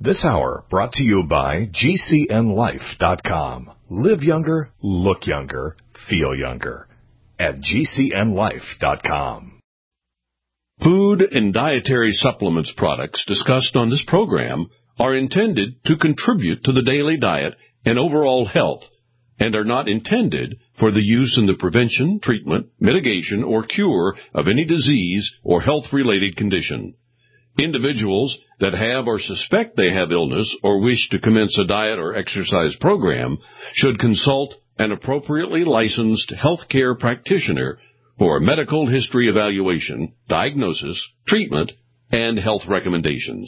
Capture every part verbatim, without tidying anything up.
This hour brought to you by G C N life dot com. Live younger, look younger, feel younger at G C N life dot com. Food and dietary supplements products discussed on this program are intended to contribute to the daily diet and overall health and are not intended for the use in the prevention, treatment, mitigation, or cure of any disease or health-related condition. Individuals that have or suspect they have illness or wish to commence a diet or exercise program should consult an appropriately licensed healthcare practitioner for medical history evaluation, diagnosis, treatment, and health recommendations.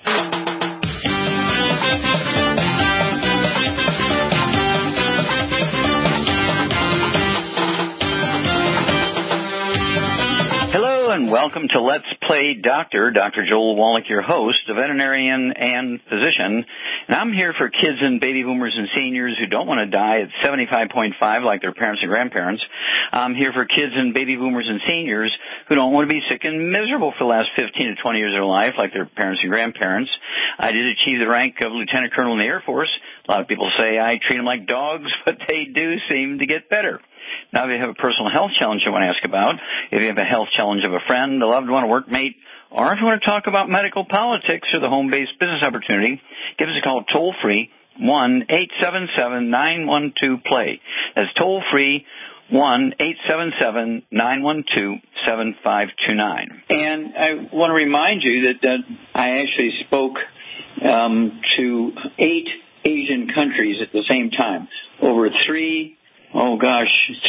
And welcome to Let's Play Doctor. Doctor Joel Wallach, your host, a veterinarian and physician. And I'm here for kids and baby boomers and seniors who don't want to die at seventy-five point five like their parents and grandparents. I'm here for kids and baby boomers and seniors who don't want to be sick and miserable for the last fifteen to twenty years of their life like their parents and grandparents. I did achieve the rank of lieutenant colonel in the Air Force. A lot of people say I treat them like dogs, but they do seem to get better. Now, if you have a personal health challenge you want to ask about, if you have a health challenge of a friend, a loved one, a workmate, or if you want to talk about medical politics or the home-based business opportunity, give us a call toll-free, one eight seven seven nine one two play. That's toll-free, one eight seven seven nine one two seven five two nine. And I want to remind you that, that I actually spoke um, to eight Asian countries at the same time, over three Oh, gosh,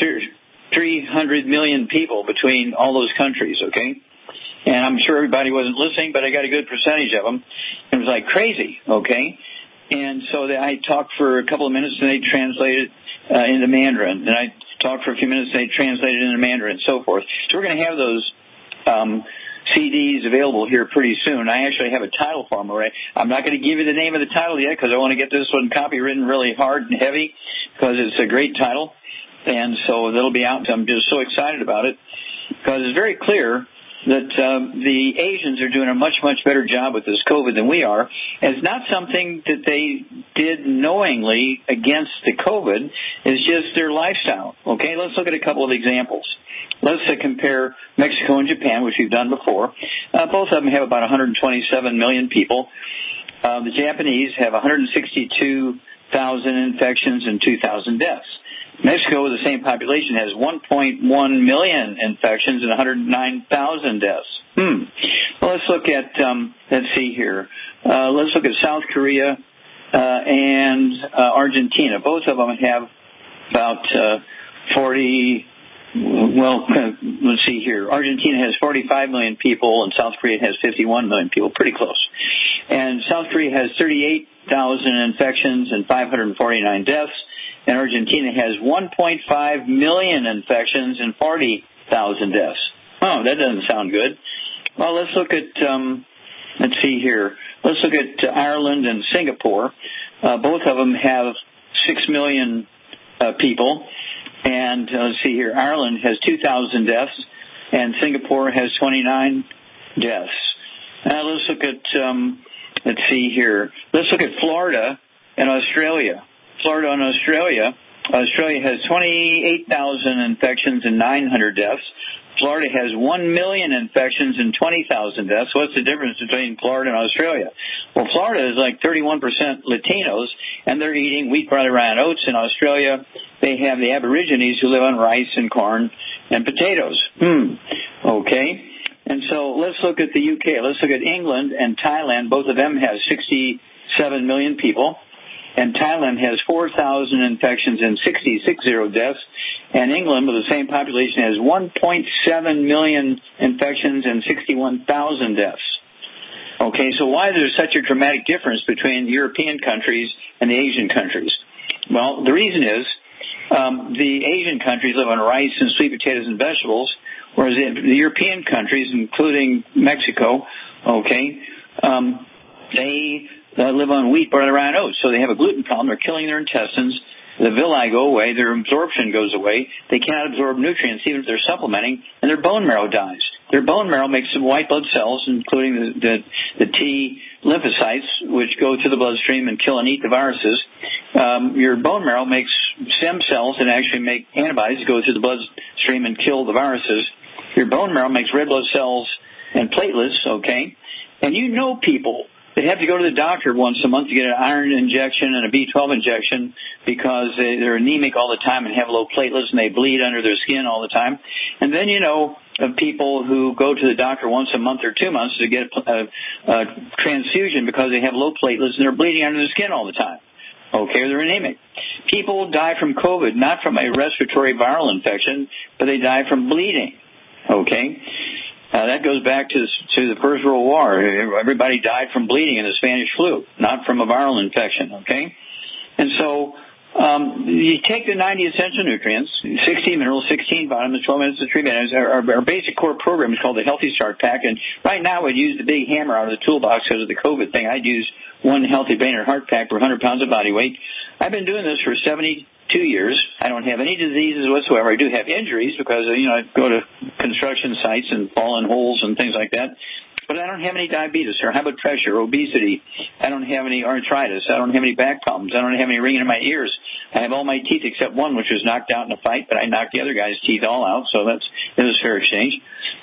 three hundred million people between all those countries, okay? And I'm sure everybody wasn't listening, but I got a good percentage of them. It was like crazy, okay? And so I talked for a couple of minutes, and they translated uh, into Mandarin. And I talked for a few minutes, and they translated into Mandarin, and so forth. So we're going to have those um, C Ds available here pretty soon. I actually have a title for them already. I'm not going to give you the name of the title yet because I want to get this one copywritten really hard and heavy, because it's a great title, and so that'll be out. I'm just so excited about it because it's very clear that um, the Asians are doing a much, much better job with this COVID than we are. And it's not something that they did knowingly against the COVID. It's just their lifestyle. Okay, let's look at a couple of examples. Let's uh, compare Mexico and Japan, which we've done before. Uh, both of them have about one hundred twenty-seven million people. Uh, the Japanese have one hundred sixty-two thousand infections and two thousand deaths. Mexico, with the same population, has one point one million infections and one hundred nine thousand deaths. Hmm. Well, let's look at, um, let's see here. Uh, let's look at South Korea uh, and uh, Argentina. Both of them have about uh, forty, well, let's see here. Argentina has forty-five million people and South Korea has fifty-one million people. Pretty close. And South Korea has thirty-eight thousand infections and five hundred forty-nine deaths, and Argentina has one point five million infections and forty thousand deaths. Oh, that doesn't sound good. Well, let's look at, um, let's see here. Let's look at uh, Ireland and Singapore. Uh, both of them have six million uh, people, and uh, let's see here. Ireland has two thousand deaths, and Singapore has twenty-nine deaths. Now, let's look at, um, let's see here. Let's look at Florida and Australia. Florida and Australia. Australia has twenty-eight thousand infections and nine hundred deaths. Florida has one million infections and twenty thousand deaths. What's the difference between Florida and Australia? Well, Florida is like thirty-one percent Latinos, and they're eating wheat, barley, rye, and oats. In Australia, they have the Aborigines who live on rice and corn and potatoes. Hmm. Okay. And so let's look at the U K. Let's look at England and Thailand. Both of them have sixty-seven million people. And Thailand has four thousand infections and sixty-six zero deaths. And England, with the same population, has one point seven million infections and sixty-one thousand deaths. Okay, so why is there such a dramatic difference between European countries and the Asian countries? Well, the reason is um, the Asian countries live on rice and sweet potatoes and vegetables, whereas the European countries, including Mexico, okay, um, they uh, live on wheat, barley, rye, and oats. So they have a gluten problem. They're killing their intestines. The villi go away. Their absorption goes away. They cannot absorb nutrients even if they're supplementing, and their bone marrow dies. Their bone marrow makes some white blood cells, including the, the, the T lymphocytes, which go to the bloodstream and kill and eat the viruses. Um, your bone marrow makes stem cells that actually make antibodies that go through the bloodstream and kill the viruses. Your bone marrow makes red blood cells and platelets, okay? And you know people that have to go to the doctor once a month to get an iron injection and a B twelve injection because they, they're anemic all the time and have low platelets and they bleed under their skin all the time. And then you know of people who go to the doctor once a month or two months to get a, a transfusion because they have low platelets and they're bleeding under their skin all the time. Okay, they're anemic. People die from COVID, not from a respiratory viral infection, but they die from bleeding. Okay? Uh, that goes back to, to the First World War. Everybody died from bleeding in the Spanish flu, not from a viral infection, okay? And so um, you take the ninety essential nutrients, sixteen minerals, sixteen vitamins, twelve minutes of treatment. Our, our, our basic core program is called the Healthy Start Pack, and right now I'd use the big hammer out of the toolbox because of the COVID thing. I'd use one Healthy Brain and Heart Pack per one hundred pounds of body weight. I've been doing this for seventy-two years. I don't have any diseases whatsoever. I do have injuries because, you know, I go to construction sites and fall in holes and things like that. But I don't have any diabetes or high blood pressure, obesity. I don't have any arthritis. I don't have any back problems. I don't have any ringing in my ears. I have all my teeth except one, which was knocked out in a fight, but I knocked the other guy's teeth all out, so that's it was fair exchange.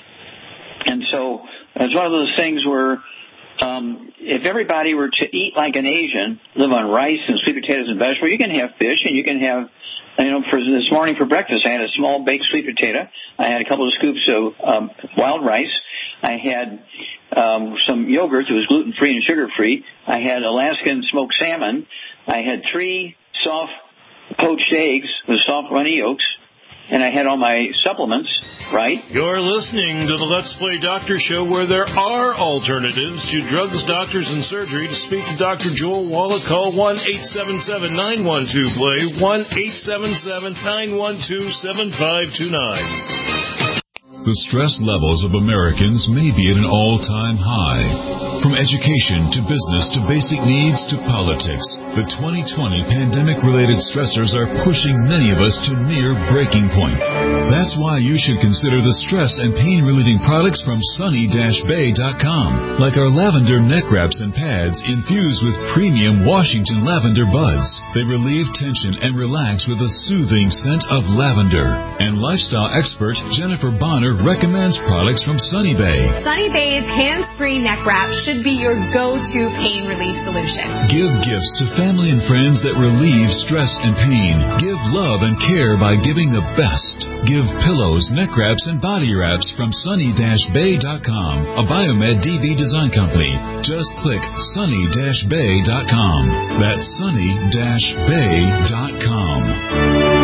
And so it's one of those things where um, if everybody were to eat like an Asian, live on rice and sweet potatoes and vegetables, you can have fish and you can have, you know, for this morning for breakfast, I had a small baked sweet potato. I had a couple of scoops of um, wild rice. I had um, some yogurt that was gluten-free and sugar-free. I had Alaskan smoked salmon. I had three soft poached eggs with soft runny yolks. And I had all my supplements, right? You're listening to the Let's Play Doctor Show, where there are alternatives to drugs, doctors, and surgery. To speak to Doctor Joel Wallach, call one eight seven seven, nine one two, play, one eight seven seven, nine one two, seven five two nine. The stress levels of Americans may be at an all-time high. From education to business to basic needs to politics, the twenty twenty pandemic-related stressors are pushing many of us to near breaking point. That's why you should consider the stress and pain-relieving products from sunny dash bay dot com, like our lavender neck wraps and pads infused with premium Washington lavender buds. They relieve tension and relax with a soothing scent of lavender. And lifestyle expert Jennifer Bonner recommends products from Sunny Bay. Sunny Bay's hands-free neck wrap should be your go-to pain relief solution. Give gifts to family and friends that relieve stress and pain. Give love and care by giving the best. Give pillows, neck wraps, and body wraps from sunny dash bay dot com, a Biomed D B design company. Just click sunny dash bay dot com. That's sunny dash bay dot com.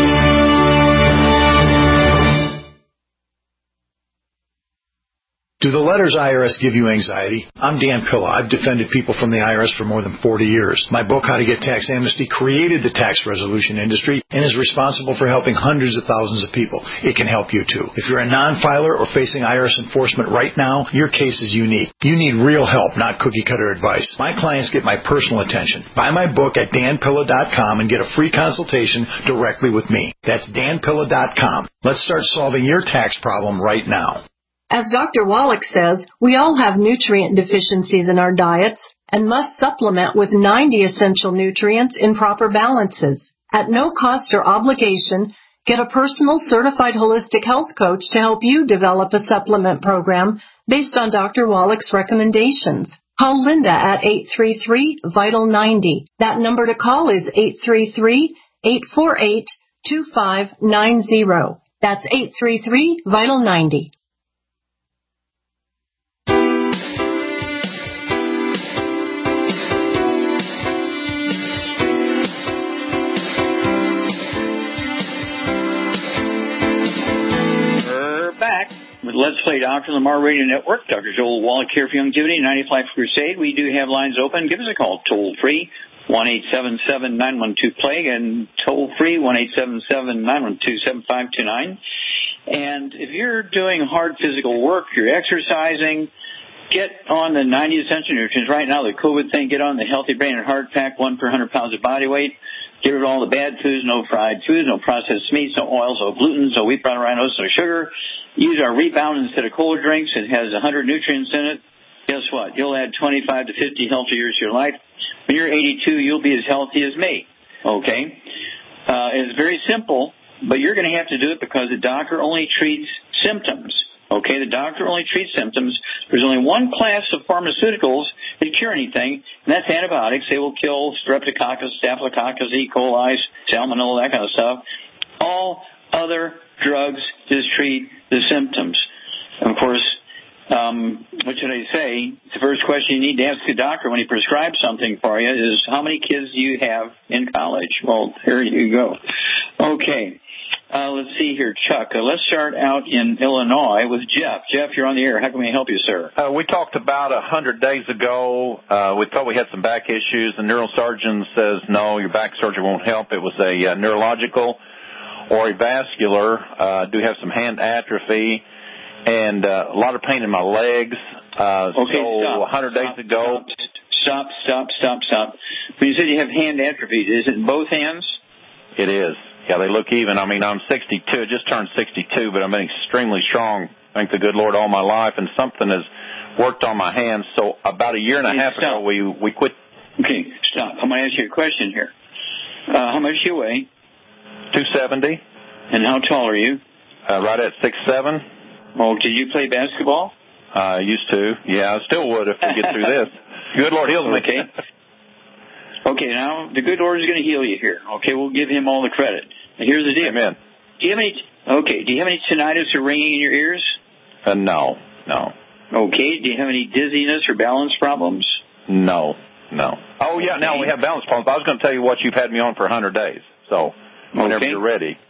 Do the letters I R S give you anxiety? I'm Dan Pilla. I've defended people from the I R S for more than forty years. My book, How to Get Tax Amnesty, created the tax resolution industry and is responsible for helping hundreds of thousands of people. It can help you, too. If you're a non-filer or facing I R S enforcement right now, your case is unique. You need real help, not cookie-cutter advice. My clients get my personal attention. Buy my book at dan pilla dot com and get a free consultation directly with me. That's dan pilla dot com. Let's start solving your tax problem right now. As Doctor Wallach says, we all have nutrient deficiencies in our diets and must supplement with ninety essential nutrients in proper balances. At no cost or obligation, get a personal certified holistic health coach to help you develop a supplement program based on Doctor Wallach's recommendations. Call Linda at eight three three, vital ninety. That number to call is eight three three, eight four eight, two five nine zero. That's eight three three, vital ninety. With Let's Play Doctor Lamar Radio Network, Doctor Joel Wallach here for Youngevity, ninetieth Life Crusade. We do have lines open. Give us a call, toll-free, one eight seven seven, nine one two, plague, and toll-free, one eight seven seven, nine one two, seven five two nine. And if you're doing hard physical work, you're exercising, get on the ninety essential nutrients. Right now, the COVID thing, get on the Healthy Brain and Heart Pack, one per one hundred pounds of body weight. Get rid of all the bad foods, no fried foods, no processed meats, no oils, no gluten, no wheat, brown rice, no sugar. Use our Rebound instead of cola drinks. It has one hundred nutrients in it. guess what? You'll add twenty-five to fifty healthy years to your life. When you're eighty-two, you'll be as healthy as me. Okay? Uh, it's very simple, but you're going to have to do it because the doctor only treats symptoms. Okay? The doctor only treats symptoms. There's only one class of pharmaceuticals that cure anything, and that's antibiotics. They will kill streptococcus, staphylococcus, E. coli, salmonella, that kind of stuff. All other drugs just treat the symptoms. And of course, um, what should I say? The first question you need to ask a doctor when he prescribes something for you is, how many kids do you have in college? Well, here you go. Okay. Uh, let's see here, Chuck. Uh, let's start out in Illinois with Jeff. Jeff, you're on the air. How can we help you, sir? Uh, we talked about a hundred days ago. Uh, we thought we had some back issues. The neurosurgeon says, no, your back surgery won't help. It was a uh, neurological or a vascular. Uh, do have some hand atrophy and uh, a lot of pain in my legs. Uh, okay, so stop. a hundred days stop, ago. Stop, stop, stop, stop. When you said you have hand atrophy, is it in both hands? It is. Yeah, they look even. I mean, I'm sixty-two, just turned sixty-two, but I've been extremely strong, thank the good Lord, all my life, and something has worked on my hands. So about a year and a okay, half stop. ago, we we quit. Okay, stop. I'm going to ask you a question here. Uh, how much do you weigh? two seventy. And how tall are you? Uh, right at six seven. Oh, did you play basketball? I uh, used to. Yeah, I still would if we get through this. Good Lord heals me. Okay. Okay, now, the good Lord is going to heal you here. Okay, we'll give him all the credit. Now, here's the deal. Amen. Do you have any, okay, do you have any tinnitus or ringing in your ears? Uh, no, no. Okay, do you have any dizziness or balance problems? No, no. Oh, yeah, okay. now we have balance problems. I was going to tell you what you've had me on for a hundred days, so whenever okay. you're ready.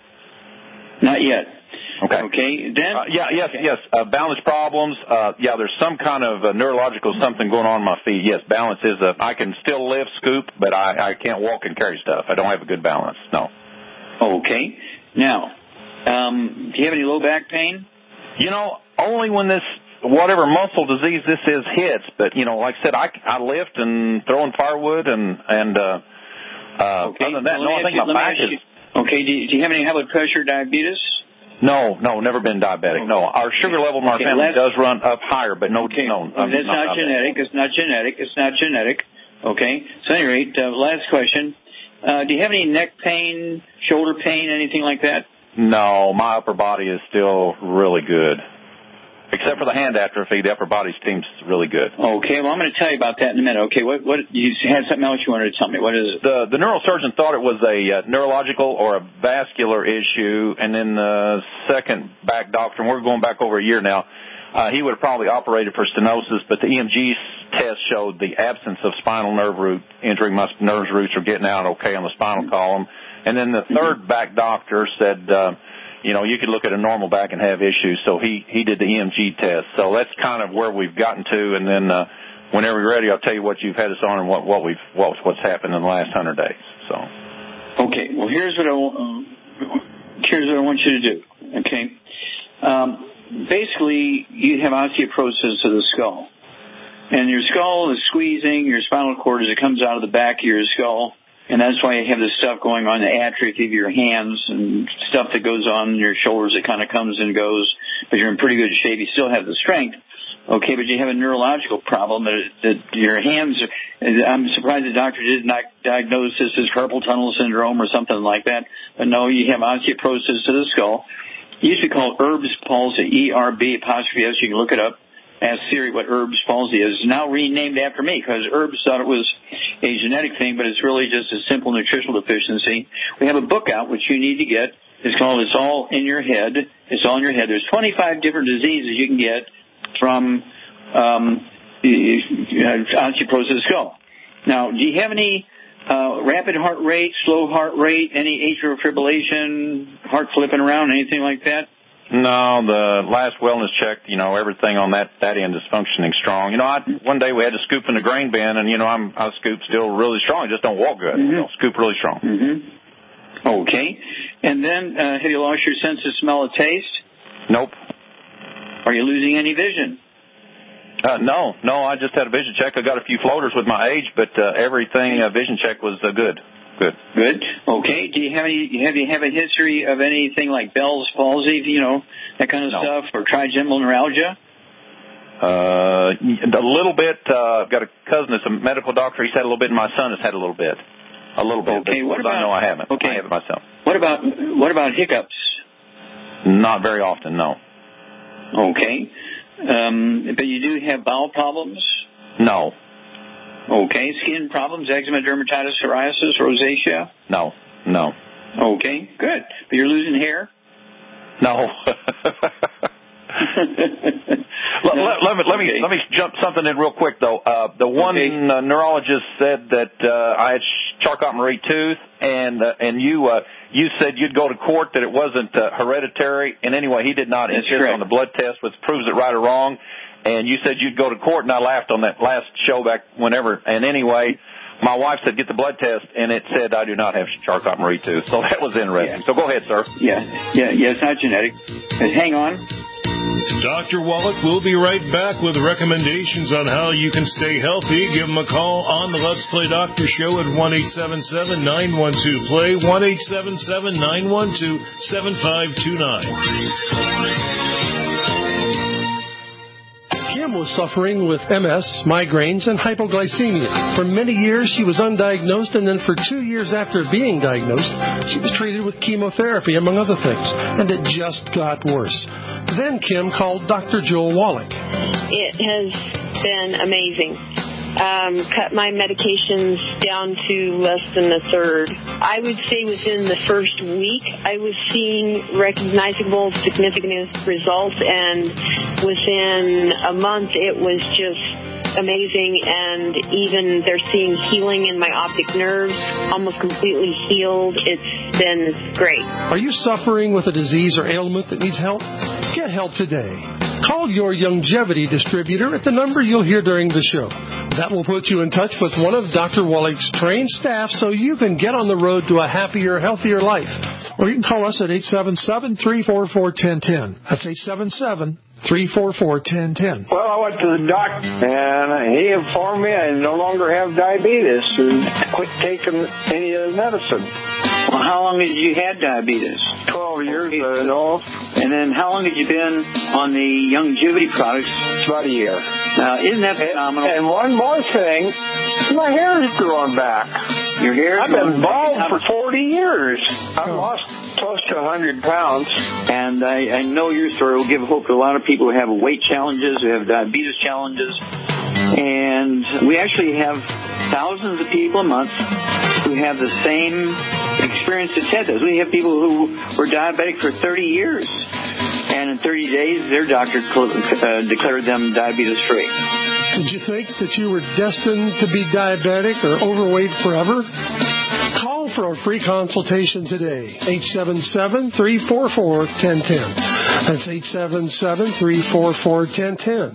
Not yet. Okay. Okay, then? Uh, yeah, yes, okay. yes. Uh, balance problems. Uh, yeah, there's some kind of uh, neurological something going on in my feet. Yes, balance is a, I can still lift, scoop, but I, I can't walk and carry stuff. I don't have a good balance. No. Okay. Now, um, do you have any low back pain? You know, only when this, whatever muscle disease this is hits, but, you know, like I said, I, I lift and throwing firewood and, and, uh, uh, okay. other than that, well, no, I think you, my back is. You, okay, do you, do you have any high blood pressure, diabetes? No, no, never been diabetic. Okay. No, our sugar level in our okay, family does run up higher, but no, okay. no. Well, that's not, not genetic. It's not genetic. It's not genetic. Okay. So, at any rate, uh, last question. Uh, do you have any neck pain, shoulder pain, anything like that? No, my upper body is still really good. Except for the hand atrophy, the upper body seems really good. Okay, well, I'm going to tell you about that in a minute. Okay, what, what, you had something else you wanted to tell me. What is it? The, the neurosurgeon thought it was a uh, neurological or a vascular issue, and then the second back doctor, and we're going back over a year now, uh, he would have probably operated for stenosis, but the E M G test showed the absence of spinal nerve root injury. My nerve roots are getting out okay on the spinal column. And then the third back doctor said, uh, you know, you could look at a normal back and have issues. So he, he did the E M G test. So that's kind of where we've gotten to. And then, uh, whenever you're ready, I'll tell you what you've had us on and what, what we've, what, what's happened in the last hundred days. So. Okay. Well, here's what I, uh, here's what I want you to do. Okay. Um, basically, you have osteoporosis of the skull. And your skull is squeezing your spinal cord as it comes out of the back of your skull. And that's why you have this stuff going on, the atrophy of your hands and stuff that goes on in your shoulders that kind of comes and goes. But you're in pretty good shape. You still have the strength. Okay, but you have a neurological problem that, that your hands are, I'm surprised the doctor did not diagnose this as carpal tunnel syndrome or something like that. But no, you have osteoporosis of the skull. It used to be called Erb's palsy, E R B apostrophe S. You can look it up. Ask Siri what Erb's palsy is. It's now renamed after me because Erb's thought it was a genetic thing, but it's really just a simple nutritional deficiency. We have a book out which you need to get. It's called It's All in Your Head. It's All in Your Head. There's twenty-five different diseases you can get from um, osteoporosis of the skull. Now, do you have any uh, rapid heart rate, slow heart rate, any atrial fibrillation, heart flipping around, anything like that? No, the last wellness check, you know, everything on that, that end is functioning strong. You know, I, one day we had to scoop in the grain bin, and, you know, I'm, I scoop still really strong. I just don't walk good. Mm-hmm. I don't scoop really strong. Mm-hmm. Okay. And then, uh, have you lost your sense of smell or taste? Nope. Are you losing any vision? Uh, no, no, I just had a vision check. I got a few floaters with my age, but uh, everything, uh, vision check was uh, good. Good. Good. Okay. Do you have any? Have you have a history of anything like Bell's palsy? You know, that kind of no. stuff, or trigeminal neuralgia? Uh, a little bit. Uh, I've got a cousin that's a medical doctor. He's had a little bit, and my son has had a little bit. A little bit. Okay, what about, I know I haven't. Okay. I have it myself. What about what about hiccups? Not very often, no. Okay. Um, but you do have bowel problems? No. Okay. Skin problems, eczema, dermatitis, psoriasis, rosacea? No. No. Okay. Good. But you're losing hair? No. let, no? let, let me let me okay. let me jump something in real quick though. Uh, the one okay. uh, neurologist said that uh, I had Charcot-Marie tooth, and uh, and you uh, you said you'd go to court that it wasn't uh, hereditary. And anyway, he did not insist on the blood test, which proves it right or wrong. And you said you'd go to court, and I laughed on that last show back whenever. And anyway, my wife said get the blood test, and it said I do not have Charcot-Marie tooth. So that was interesting. Yeah. So go ahead, sir. Yeah, yeah, yeah. It's not genetic. But hang on. Doctor Wallach will be right back with recommendations on how you can stay healthy. Give him a call on the Let's Play Doctor Show at one eight seven seven, nine one two, play, one eight seven seven, nine one two, seven five two nine. Kim was suffering with M S, migraines, and hypoglycemia. For many years, she was undiagnosed, and then for two years after being diagnosed, she was treated with chemotherapy, among other things, and it just got worse. Then Kim called Doctor Joel Wallach. It has been amazing. Um, cut my medications down to less than a third. I would say within the first week, I was seeing recognizable, significant results, and within a month, it was just amazing. And even they're seeing healing in my optic nerves, almost completely healed. It's been great. Are you suffering with a disease or ailment that needs help? Get help today. Call your Youngevity distributor at the number you'll hear during the show. That will put you in touch with one of Doctor Wallach's trained staff so you can get on the road to a happier, healthier life. Or you can call us at eight seven seven, three four four, one zero one zero. That's eight seven seven, three four four, one zero one zero. Well, I went to the doctor, and he informed me I no longer have diabetes and quit taking any of the medicine. Well, how long did you had diabetes? Twelve years, I know. And then how long had you been on the Youngevity products? About a year. Now, isn't that phenomenal? And one more thing, my hair is growing back. Your hair? I've been bald for forty years. I've lost close to one hundred pounds. And I, I know your story will give hope to a lot of people who have weight challenges, who have diabetes challenges. And we actually have thousands of people a month who have the same experience that Ted does. We have people who were diabetic for thirty years. And in thirty days, their doctor uh, declared them diabetes-free. Did you think that you were destined to be diabetic or overweight forever? Call for a free consultation today. eight seven seven, three four four, one zero one zero. That's eight seven seven, three four four, one zero one zero.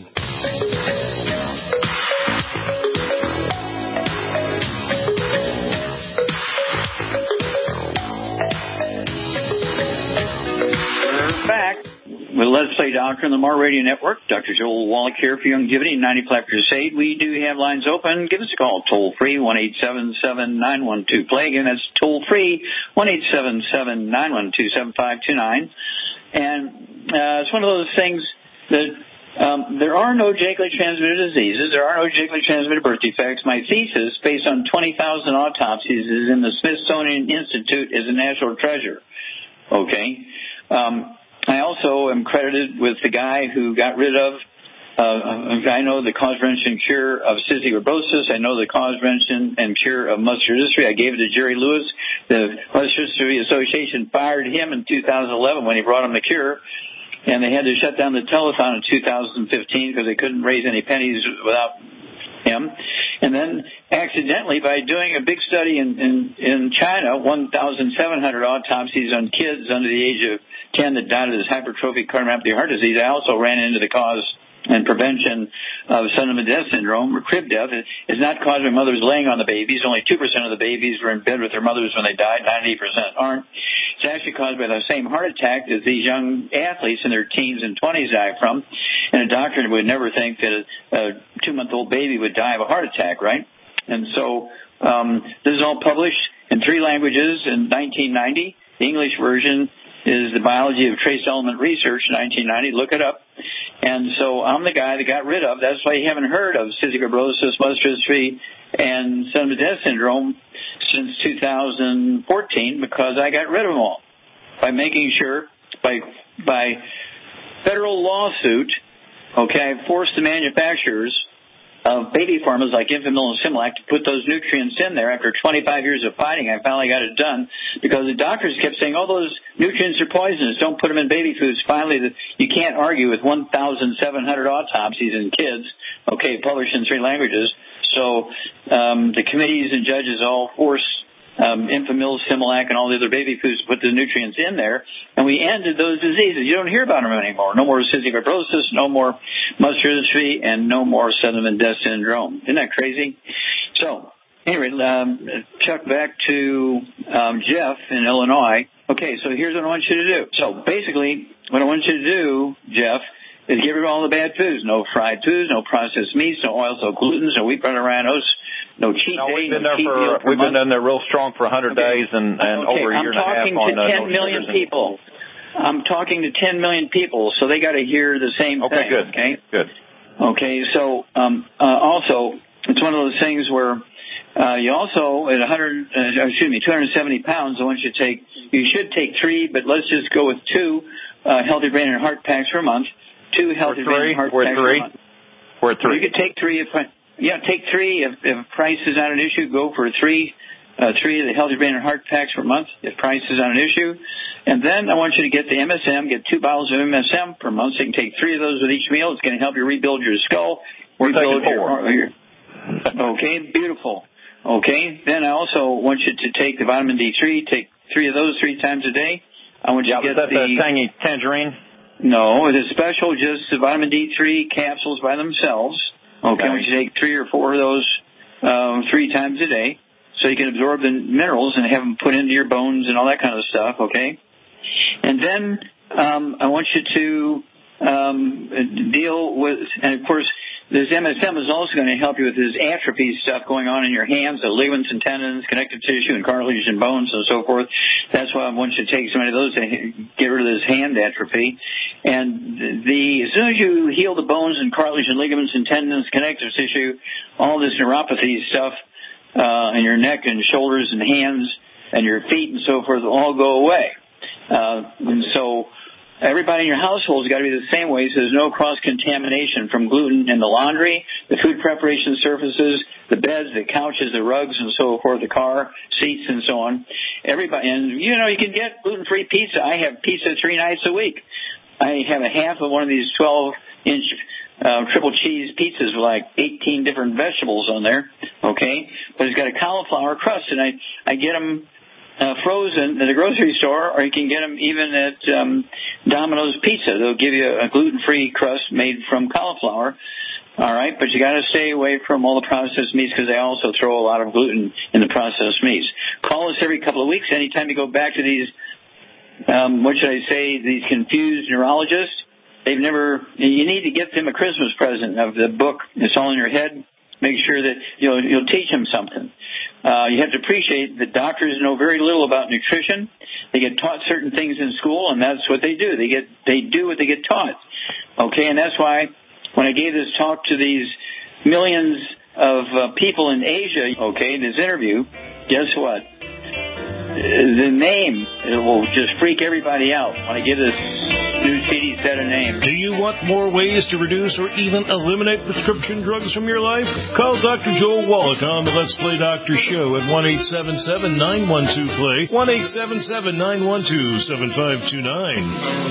With Let's Play Doctor on the Mar Radio Network, Doctor Joel Wallach here for Youngevity and ninety-five Crusade. We do have lines open. Give us a call, toll free, one eight seven seven, nine one two, play. Again, that's toll free, one eight seven seven, nine one two, seven five two nine. And uh, it's one of those things that um, there are no genetically transmitted diseases. There are no genetically transmitted birth defects. My thesis, based on twenty thousand autopsies, is in the Smithsonian Institute as a national treasure. Okay? Um, I also am credited with the guy who got rid of, uh, I know the cause, prevention, cure of cystic fibrosis. I know the cause, prevention, and cure of muscular dystrophy. I gave it to Jerry Lewis. The Muscular Dystrophy Association fired him in two thousand eleven when he brought him the cure, and they had to shut down the telethon in two thousand fifteen because they couldn't raise any pennies without him. And then accidentally, by doing a big study in, in, in China, one thousand seven hundred autopsies on kids under the age of ten that died of this hypertrophic cardiomyopathy heart disease, I also ran into the cause and prevention of sudden death syndrome, or crib death. It is not caused by mothers laying on the babies. Only two percent of the babies were in bed with their mothers when they died. ninety-eight percent aren't. It's actually caused by the same heart attack that these young athletes in their teens and twenties die from. And a doctor would never think that a, a two-month-old baby would die of a heart attack, right? And so um, this is all published in three languages in nineteen ninety. The English version is The Biology of Trace Element Research, nineteen ninety. Look it up. And so I'm the guy that got rid of. That's why you haven't heard of cystic fibrosis, muscular dystrophy, and Sudden-death syndrome since two thousand fourteen, because I got rid of them all by making sure, by by federal lawsuit, okay, I forced the manufacturers of baby formulas like Enfamil and Similac to put those nutrients in there. After twenty-five years of fighting, I finally got it done, because the doctors kept saying, oh, those nutrients are poisonous, don't put them in baby foods. Finally, the, you can't argue with one thousand seven hundred autopsies in kids, okay, published in three languages. So um, the committees and judges all forced um, Enfamil, Similac, and all the other baby foods to put the nutrients in there, and we ended those diseases. You don't hear about them anymore. No more cystic fibrosis, no more muscular dystrophy, and no more Sudden-death syndrome. Isn't that crazy? So, anyway, um, Chuck, back to um, Jeff in Illinois. Okay, so here's what I want you to do. So, basically, what I want you to do, Jeff, is get rid of all the bad foods. No fried foods, no processed meats, no oils, no glutens, no wheat, butter, rhinos, no cheat no, day, we've been no there cheat for, meal per We've month. been in there real strong for one hundred okay. days and, and okay, over a year and a half on I'm talking to uh, ten million people. I'm talking to ten million people, so they got to hear the same okay, thing. Good. Okay, good. Okay, so um, uh, also, it's one of those things where uh, you also, at one hundred, uh, excuse me, two hundred seventy pounds, I want you to take, you should take three, but let's just go with two uh, Healthy Brain and Heart packs per month. Two Healthy Brain and Heart We're packs three. per month. We're three. You could take three if, yeah, take three. If, if price is not an issue, go for three, uh, three of the Healthy Brain and Heart packs per month if price is not an issue. And then I want you to get the M S M, get two bottles of M S M per month, so you can take three of those with each meal. It's going to help you rebuild your skull. We're rebuild taking your, four. your Okay, beautiful. Okay, then I also want you to take the vitamin D three, take three of those three times a day. I want you yeah, to get was that the, the tangy tangerine? No, it is special, just the vitamin D three capsules by themselves. Okay, okay. I want you to take three or four of those um, three times a day, so you can absorb the minerals and have them put into your bones and all that kind of stuff, okay? And then um, I want you to um, deal with, and of course, this M S M is also going to help you with this atrophy stuff going on in your hands, the ligaments and tendons, connective tissue, and cartilage and bones and so forth. That's why I want you to take so many of those to get rid of this hand atrophy. And the as soon as you heal the bones and cartilage and ligaments and tendons, connective tissue, all this neuropathy stuff uh, in your neck and shoulders and hands and your feet and so forth will all go away. Uh, and so everybody in your household has got to be the same way, so there's no cross-contamination from gluten in the laundry, the food preparation surfaces, the beds, the couches, the rugs, and so forth, the car seats, and so on. Everybody, and you know, you can get gluten-free pizza. I have pizza three nights a week. I have a half of one of these twelve-inch uh, triple cheese pizzas with like eighteen different vegetables on there. Okay, but it's got a cauliflower crust, and I I get them. Uh, frozen at a grocery store, or you can get them even at um, Domino's Pizza. They'll give you a gluten-free crust made from cauliflower. All right, but you got to stay away from all the processed meats because they also throw a lot of gluten in the processed meats. Call us every couple of weeks. Anytime you go back to these, um, what should I say, these confused neurologists, they've never. You need to get them a Christmas present of the book. It's all in your head. Make sure that you'll you'll teach them something. Uh, you have to appreciate that doctors know very little about nutrition. They get taught certain things in school, and that's what they do. They get they do what they get taught. Okay, and that's why when I gave this talk to these millions of uh, people in Asia, okay, this interview, guess what? The name it will just freak everybody out when I give this new C D set a name. Do you want more ways to reduce or even eliminate prescription drugs from your life? Call Doctor Joel Wallach on the Let's Play Doctor Show at one eight seven seven, nine one two, play, one eight seven seven, nine one two, seven five two nine.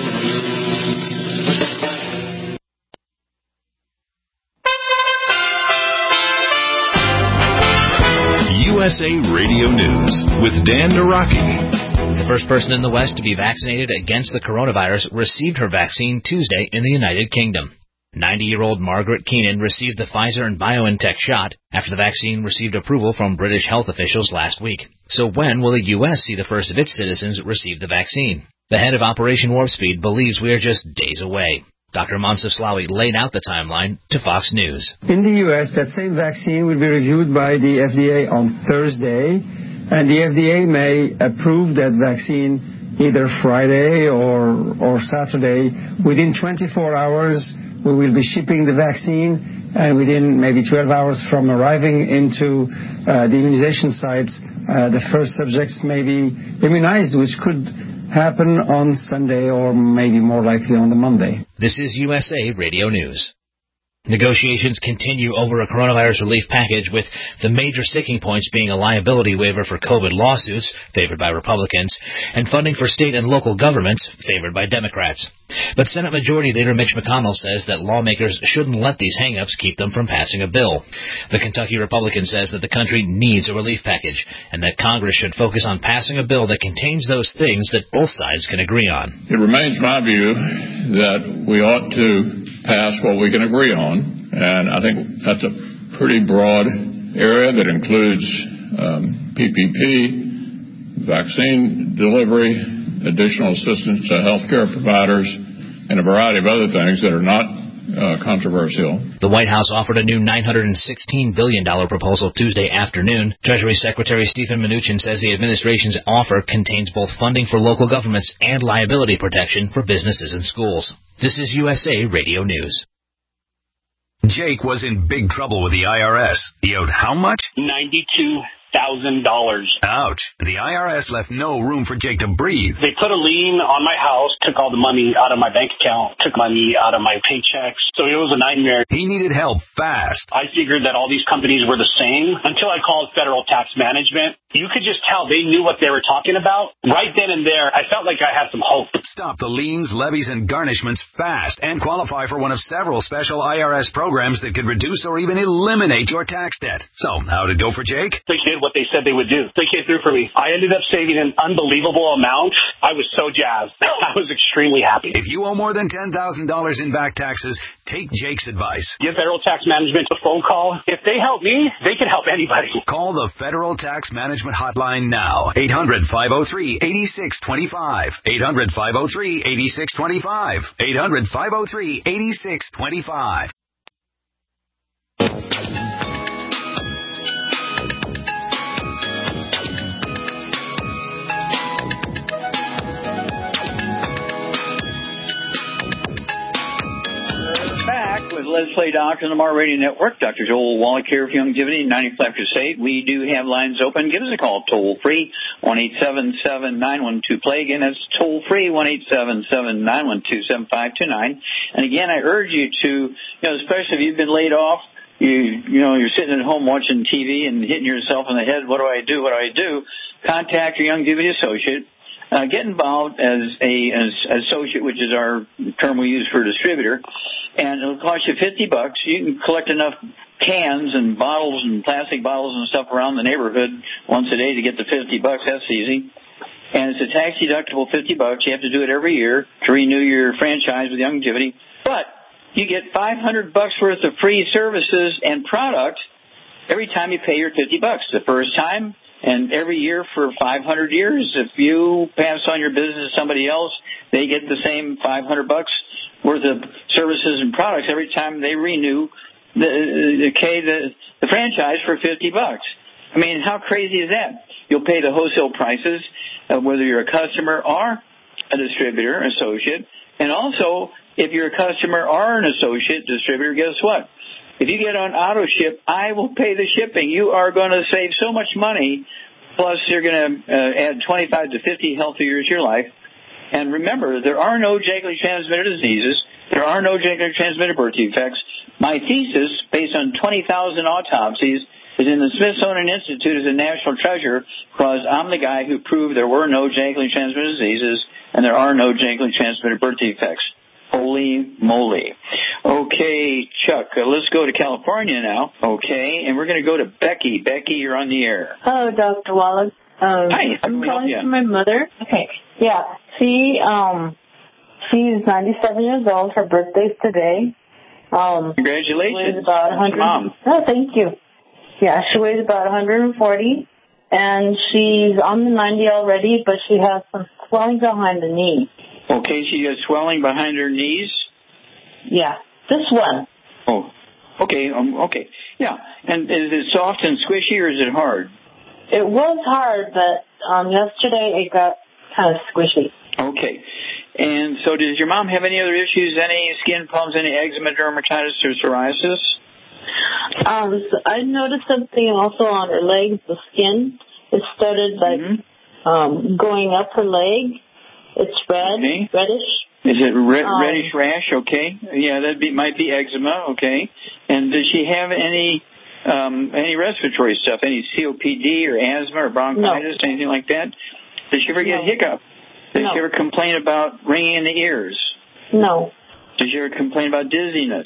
U S A Radio News with Dan Naraki. The first person in the West to be vaccinated against the coronavirus received her vaccine Tuesday in the United Kingdom. ninety-year-old Margaret Keenan received the Pfizer and BioNTech shot after the vaccine received approval from British health officials last week. So when will the U S see the first of its citizens receive the vaccine? The head of Operation Warp Speed believes we are just days away. Doctor Moncef Slaoui laid out the timeline to Fox News. In the U S, that same vaccine will be reviewed by the F D A on Thursday, and the F D A may approve that vaccine either Friday or or Saturday. Within twenty-four hours, we will be shipping the vaccine, and within maybe twelve hours from arriving into uh, the immunization sites, uh, the first subjects may be immunized, which could happen on Sunday or maybe more likely on the Monday. This is U S A Radio News. Negotiations continue over a coronavirus relief package, with the major sticking points being a liability waiver for COVID lawsuits, favored by Republicans, and funding for state and local governments, favored by Democrats. But Senate Majority Leader Mitch McConnell says that lawmakers shouldn't let these hang-ups keep them from passing a bill. The Kentucky Republican says that the country needs a relief package, and that Congress should focus on passing a bill that contains those things that both sides can agree on. It remains my view that we ought to pass what we can agree on, and I think that's a pretty broad area that includes um, P P P, vaccine delivery, additional assistance to healthcare providers, and a variety of other things that are not uh, controversial. The White House offered a new nine hundred sixteen billion dollars proposal Tuesday afternoon. Treasury Secretary Stephen Mnuchin says the administration's offer contains both funding for local governments and liability protection for businesses and schools. This is U S A Radio News. Jake was in big trouble with the I R S. He owed how much? ninety-two thousand dollars. Ouch. The I R S left no room for Jake to breathe. They put a lien on my house, took all the money out of my bank account, took money out of my paychecks. So it was a nightmare. He needed help fast. I figured that all these companies were the same until I called Federal Tax Management. You could just tell they knew what they were talking about. Right then and there, I felt like I had some hope. Stop the liens, levies, and garnishments fast and qualify for one of several special I R S programs that could reduce or even eliminate your tax debt. So, how'd it go for Jake? They did what they said they would do. They came through for me. I ended up saving an unbelievable amount. I was so jazzed. I was extremely happy. If you owe more than ten thousand dollars in back taxes, take Jake's advice. Give Federal Tax Management a phone call. If they help me, they can help anybody. Call the Federal Tax Management hotline now. eight hundred, five oh three, eight six two five. eight hundred, five oh three, eight six two five. eight hundred, five oh three, eight six two five. With Let's Play Doctor on the Mar Radio Network. Doctor Joel Wallach here for Youngevity, ninety-five Crusade. We do have lines open. Give us a call toll free, one eight seven seven, nine one two, play. Again, that's toll free, one eight seven seven, nine one two, seven five two nine. And again, I urge you to, you know, especially if you've been laid off, you, you know, you're sitting at home watching T V and hitting yourself in the head, what do I do, what do I do? Contact your Youngevity associate. Uh, get involved as a as associate, which is our term we use for distributor, and it'll cost you fifty bucks. You can collect enough cans and bottles and plastic bottles and stuff around the neighborhood once a day to get the fifty bucks. That's easy. And it's a tax deductible fifty bucks. You have to do it every year to renew your franchise with Youngevity. But you get five hundred bucks worth of free services and product every time you pay your fifty bucks. The first time, and every year for five hundred years. If you pass on your business to somebody else, they get the same five hundred bucks worth of services and products every time they renew the the, the, the franchise for fifty bucks. I mean, how crazy is that? You'll pay the wholesale prices, uh, whether you're a customer or a distributor, associate. And also, if you're a customer or an associate distributor, guess what? If you get on auto ship, I will pay the shipping. You are going to save so much money. Plus, you're going to uh, add twenty-five to fifty healthy years to your life. And remember, there are no genetically transmitted diseases. There are no genetically transmitted birth defects. My thesis, based on twenty thousand autopsies, is in the Smithsonian Institute as a national treasure because I'm the guy who proved there were no genetically transmitted diseases and there are no genetically transmitted birth defects. Holy moly. Okay, Chuck, uh, let's go to California now. Okay, and we're going to go to Becky. Becky, you're on the air. Hello, Doctor Wallace. Um, Hi, how can I'm we help calling you? for my mother. Okay, yeah. She, um, she's ninety-seven years old. Her birthday's today. Um, Congratulations. She weighs about one hundred. Mom. Oh, thank you. Yeah, she weighs about one hundred forty, and she's on the ninety already, but she has some swelling behind the knee. Okay, she has swelling behind her knees? Yeah, this one. Oh, okay, um, okay. Yeah, and is it soft and squishy or is it hard? It was hard, but um, yesterday it got kind of squishy. Okay. And so does your mom have any other issues, any skin problems, any eczema, dermatitis, or psoriasis? Um, so I noticed something also on her legs, the skin. It started like mm-hmm. um, going up her leg. It's red, okay. reddish. Is it re- um, reddish rash? Okay. Yeah, that be, might be eczema. Okay. And does she have any um, any respiratory stuff, any C O P D or asthma or bronchitis, no. anything like that? Does she ever get no. hiccup? Does no. she ever complain about ringing in the ears? No. Does she ever complain about dizziness?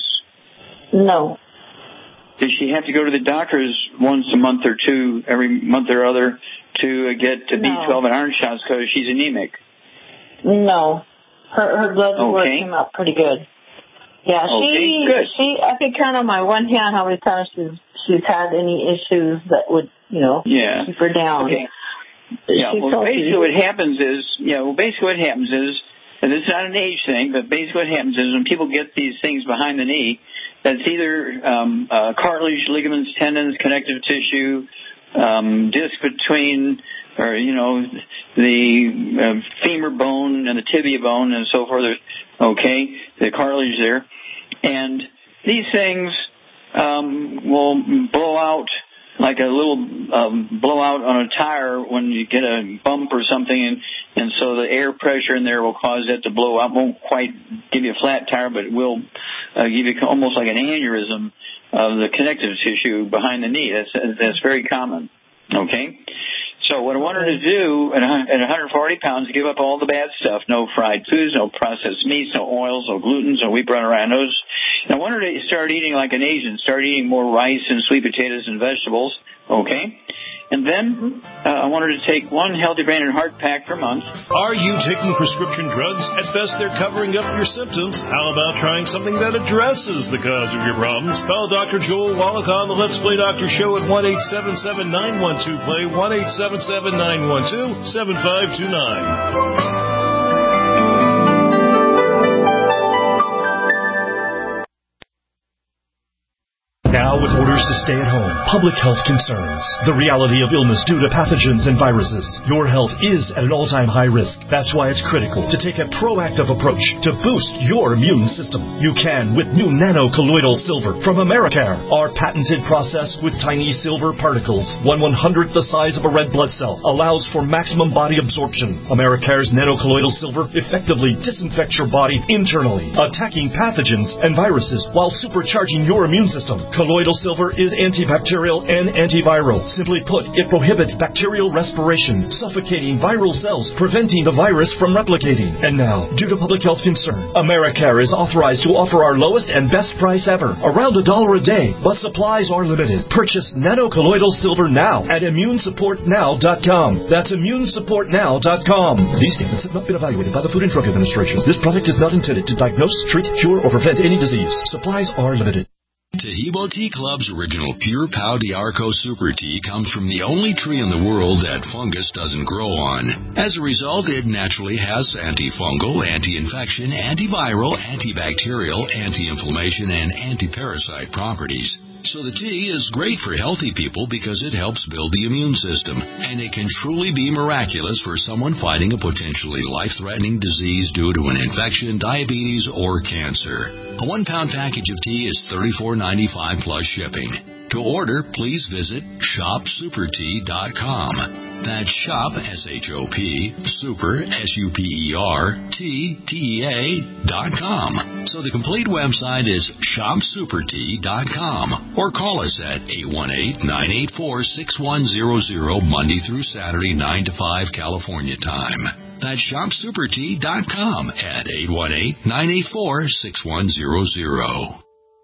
No. Does she have to go to the doctors once a month or two, every month or other, to get to no. B twelve and iron shots because she's anemic? No. Her her blood okay. work came out pretty good. Yeah, okay, she good. she I could count on my one hand how many times she's she's had any issues that would, you know, yeah. keep her down. Okay. Yeah, she well basically what happens is yeah, well basically what happens is, and it's not an age thing, but basically what happens is when people get these things behind the knee, that's either um, uh, cartilage, ligaments, tendons, connective tissue, um, disc between, or, you know, the uh, femur bone and the tibia bone and so forth. Okay, the cartilage there. And these things um, will blow out like a little um, blowout on a tire when you get a bump or something, and, and so the air pressure in there will cause that to blow out. Won't quite give you a flat tire, but it will uh, give you almost like an aneurysm of the connective tissue behind the knee. That's that's very common. Okay. So what I want her to do at one hundred forty pounds, give up all the bad stuff. No fried foods, no processed meats, no oils, no glutens, no wheat bran or rhinos. And I want her to start eating like an Asian, start eating more rice and sweet potatoes and vegetables. Okay? And then uh, I want her to take one Healthy Brain and Heart pack per month. Are you taking prescription drugs? At best, they're covering up your symptoms. How about trying something that addresses the cause of your problems? Call Doctor Joel Wallach on the Let's Play Doctor Show at one eight seven seven, nine one two, play, one eight seven seven, nine one two, seven five two nine. Now, with orders to stay at home, public health concerns, the reality of illness due to pathogens and viruses, your health is at an all-time high risk. That's why it's critical to take a proactive approach to boost your immune system. You can with new nano-colloidal silver from Americare. Our patented process with tiny silver particles, one one-hundredth the size of a red blood cell, allows for maximum body absorption. Americare's nano-colloidal silver effectively disinfects your body internally, attacking pathogens and viruses while supercharging your immune system. Colloidal silver is antibacterial and antiviral. Simply put, it prohibits bacterial respiration, suffocating viral cells, preventing the virus from replicating. And now, due to public health concern, Americare is authorized to offer our lowest and best price ever, around a dollar a day, but supplies are limited. Purchase nano-colloidal silver now at immune support now dot com. That's immune support now dot com. These statements have not been evaluated by the Food and Drug Administration. This product is not intended to diagnose, treat, cure, or prevent any disease. Supplies are limited. Taheebo Tea Club's original Pure Pau D'Arco Super Tea comes from the only tree in the world that fungus doesn't grow on. As a result, it naturally has antifungal, anti-infection, antiviral, antibacterial, anti-inflammation, and anti-parasite properties. So the tea is great for healthy people because it helps build the immune system, and it can truly be miraculous for someone fighting a potentially life-threatening disease due to an infection, diabetes, or cancer. A one-pound package of tea is thirty-four ninety-five plus shipping. To order, please visit shop super tea dot com. That's shop, S H O P, super, S U P E R, T, T E A, dot com. So the complete website is shop super tea dot com. Or call us at eight one eight, nine eight four, six one zero zero, Monday through Saturday, nine to five California time. That's shop super tea dot com at eight one eight, nine eight four, six one zero zero.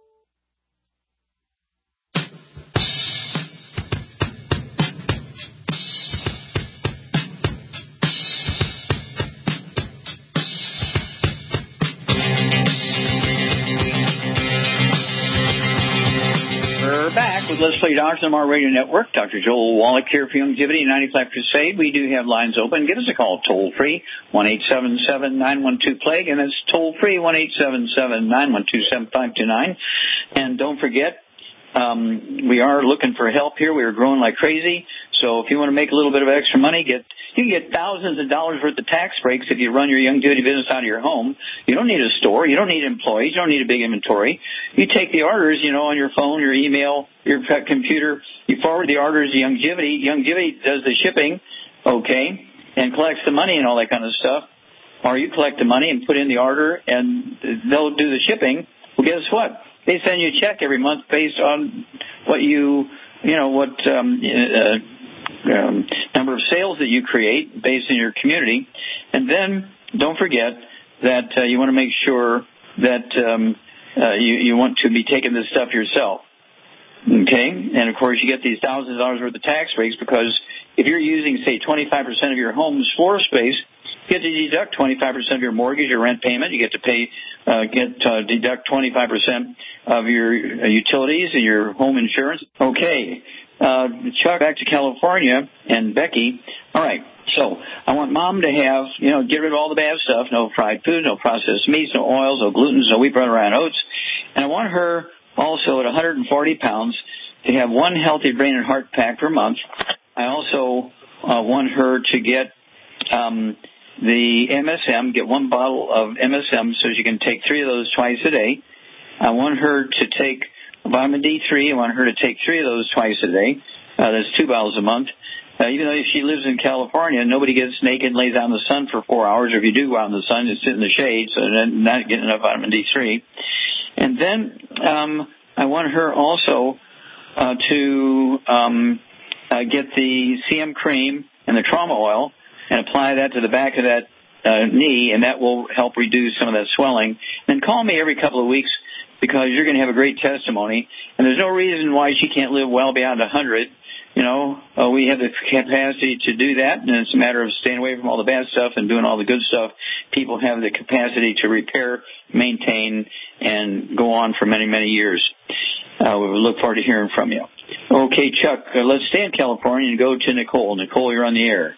With Let's Play Doctors on our radio network, Doctor Joel Wallach here for Youngevity ninety-five Crusade. We do have lines open. Give us a call toll free, one eight seven seven, nine one two, plague, and it's toll free, one eight seven seven, nine one two, seven five two nine. And don't forget, um, we are looking for help here. We are growing like crazy. So if you want to make a little bit of extra money, get You can get thousands of dollars worth of tax breaks if you run your Youngevity business out of your home. You don't need a store. You don't need employees. You don't need a big inventory. You take the orders, you know, on your phone, your email, your computer. You forward the orders to Youngevity. Youngevity does the shipping, okay, and collects the money and all that kind of stuff. Or you collect the money and put in the order, and they'll do the shipping. Well, guess what? They send you a check every month based on what you, you know, what um, uh, um, number of sales that you create based in your community. And then don't forget that uh, you want to make sure that um, uh, you, you want to be taking this stuff yourself. Okay? And, of course, you get these thousands of dollars worth of tax breaks because if you're using, say, twenty-five percent of your home's floor space, you get to deduct twenty-five percent of your mortgage, your rent payment. You get to pay, uh, get uh, deduct twenty-five percent of your uh, utilities and your home insurance. Okay, uh, Chuck, back to California, and Becky. All right, so I want Mom to have, you know, get rid of all the bad stuff, no fried food, no processed meats, no oils, no gluten, no wheat, butter, and oats. And I want her also at one hundred forty pounds to have one healthy brain and heart pack per month. I also uh, want her to get um, the M S M, get one bottle of M S M so she can take three of those twice a day. I want her to take vitamin D three. I want her to take three of those twice a day. Uh, that's two bottles a month. Uh, even though if she lives in California, nobody gets naked and lays out in the sun for four hours. Or if you do go out in the sun, you sit in the shade, so then not getting enough vitamin D three. And then um, I want her also uh, to um, uh, get the C M cream and the trauma oil and apply that to the back of that uh, knee, and that will help reduce some of that swelling. Then call me every couple of weeks because you're going to have a great testimony. And there's no reason why she can't live well beyond one hundred. You know, uh, we have the capacity to do that, and it's a matter of staying away from all the bad stuff and doing all the good stuff. People have the capacity to repair, maintain, and go on for many, many years. Uh, we look forward to hearing from you. Okay, Chuck, uh, let's stay in California and go to Nicole. Nicole, you're on the air.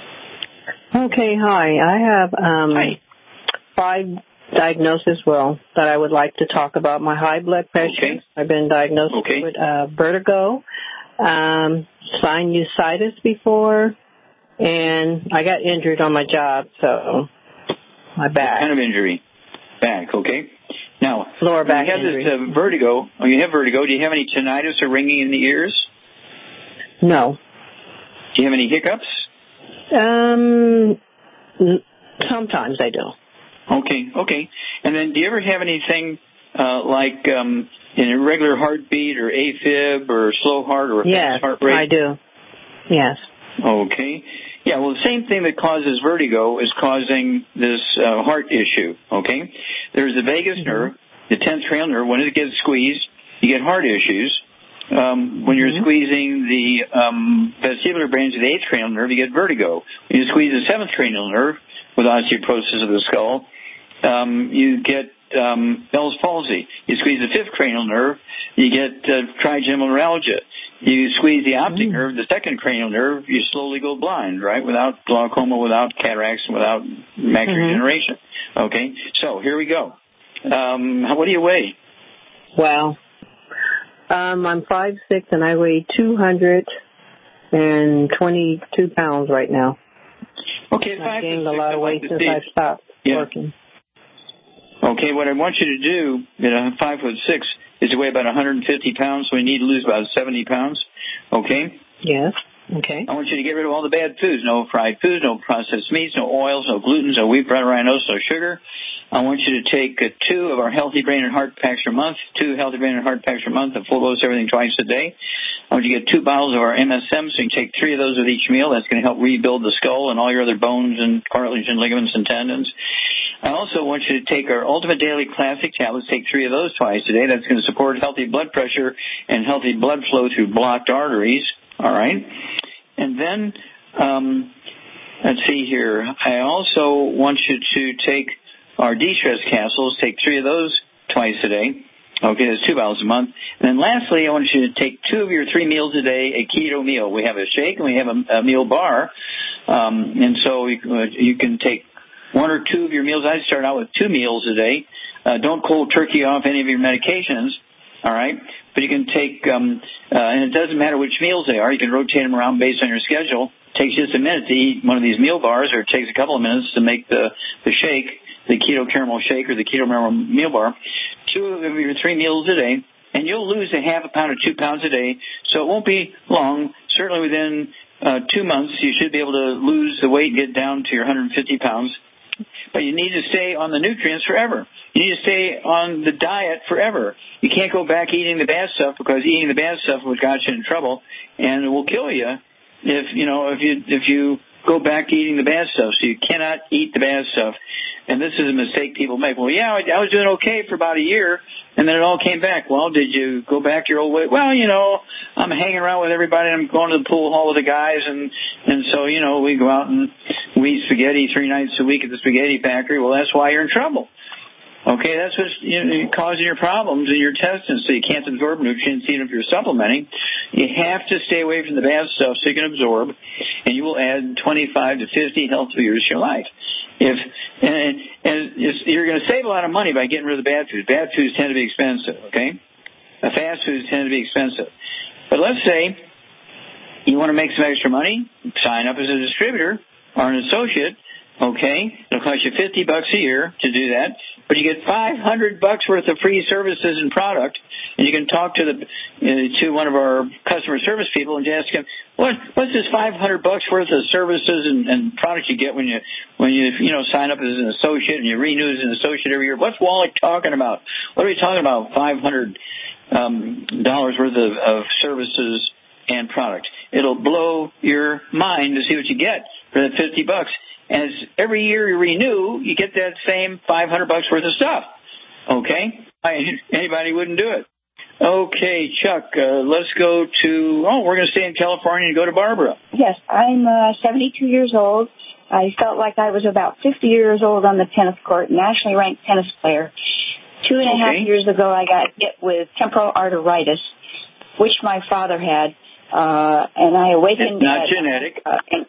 Okay, hi. I have um, hi. five diagnoses, well, that I would like to talk about. My high blood pressure. Okay. I've been diagnosed okay. with uh, vertigo, um, sinusitis before, and I got injured on my job, so my back. What kind of injury? Back, okay. Now, lower back you have injury. this uh, vertigo. Oh, you have vertigo. Do you have any tinnitus or ringing in the ears? No. Do you have any hiccups? Um, sometimes I do. Okay, okay. And then do you ever have anything uh, like um, an irregular heartbeat or AFib or slow heart or a yes, fast heart rate? I do. Yes. Okay. Yeah, well, the same thing that causes vertigo is causing this uh, heart issue, okay? There's the vagus mm-hmm. nerve, the tenth cranial nerve. When it gets squeezed, you get heart issues. Um, when you're mm-hmm. squeezing the um, vestibular branch of the eighth cranial nerve, you get vertigo. When you squeeze the seventh cranial nerve with osteoporosis of the skull, um, you get um, Bell's palsy. You squeeze the fifth cranial nerve, you get uh, trigeminal neuralgia. You squeeze the optic mm-hmm. nerve, the second cranial nerve, you slowly go blind, right, without glaucoma, without cataracts, without macular mm-hmm. degeneration. Okay, so here we go. Um, what do you weigh? Well, um, I'm five six and I weigh two hundred twenty-two pounds right now. Okay, I've five gained six, a lot of weight since I've stopped yeah. working. Okay, what I want you to do, you know, five foot six, is to weigh about one hundred fifty pounds, so we need to lose about seventy pounds. Okay? Yes. Okay. I want you to get rid of all the bad foods. No fried foods, no processed meats, no oils, no gluten, no wheat, bread, rhinos, no sugar. I want you to take uh, two of our Healthy Brain and Heart Packs per month, two Healthy Brain and Heart Packs per month, and full dose everything twice a day. I want you to get two bottles of our M S M, so you can take three of those with each meal. That's going to help rebuild the skull and all your other bones and cartilage and ligaments and tendons. I also want you to take our Ultimate Daily Classic tablets, take three of those twice a day. That's going to support healthy blood pressure and healthy blood flow through blocked arteries. All right? And then, um, let's see here. I also want you to take our de-stress capsules, take three of those twice a day. Okay, that's two bottles a month. And then lastly, I want you to take two of your three meals a day, a keto meal. We have a shake and we have a, a meal bar. Um, and so you, uh, you can take one or two of your meals. I start out with two meals a day. Uh, don't cold turkey off any of your medications, all right? But you can take, um, uh, and it doesn't matter which meals they are. You can rotate them around based on your schedule. takes just a minute to eat one of these meal bars, or it takes a couple of minutes to make the, the shake, the keto caramel shake or the keto caramel meal bar, two of your three meals a day, and you'll lose a half a pound or two pounds a day. So it won't be long. Certainly within uh, two months, you should be able to lose the weight and get down to your one hundred fifty pounds. But you need to stay on the nutrients forever. You need to stay on the diet forever. You can't go back eating the bad stuff, because eating the bad stuff will got you in trouble, and it will kill you if you know if you if you go back to eating the bad stuff. So you cannot eat the bad stuff. And this is a mistake people make. Well, yeah, I was doing okay for about a year, and then it all came back. Well, did you go back your old way? Well, you know, I'm hanging around with everybody. I'm going to the pool hall with the guys, and and so, you know, we go out and we eat spaghetti three nights a week at the spaghetti factory. Well, that's why you're in trouble. Okay, that's what's you know, causing your problems in your intestines, so you can't absorb nutrients even if you're supplementing. You have to stay away from the bad stuff so you can absorb, and you will add twenty-five to fifty healthy years to your life. If and, and you're going to save a lot of money by getting rid of the bad foods. Bad foods tend to be expensive, okay? The fast foods tend to be expensive. But let's say you want to make some extra money, sign up as a distributor or an associate, okay? It'll cost you fifty bucks a year to do that, but you get five hundred bucks worth of free services and product, and you can talk to the uh, to one of our customer service people and ask them, what what's this five hundred bucks worth of services and, and products you get when you when you you know sign up as an associate and you renew as an associate every year? What's Wallach talking about? What are we talking about? Five hundred um, dollars worth of, of services and product. It'll blow your mind to see what you get for that fifty bucks. As every year you renew, you get that same five hundred bucks worth of stuff. Okay? Anybody wouldn't do it. Okay, Chuck, uh, let's go to, oh, we're going to stay in California and go to Barbara. Yes, I'm uh, seventy-two years old. I felt like I was about fifty years old on the tennis court, nationally ranked tennis player. Two and a okay. half years ago, I got hit with temporal arteritis, which my father had, uh, and I awakened. It's not at, genetic. Uh, and,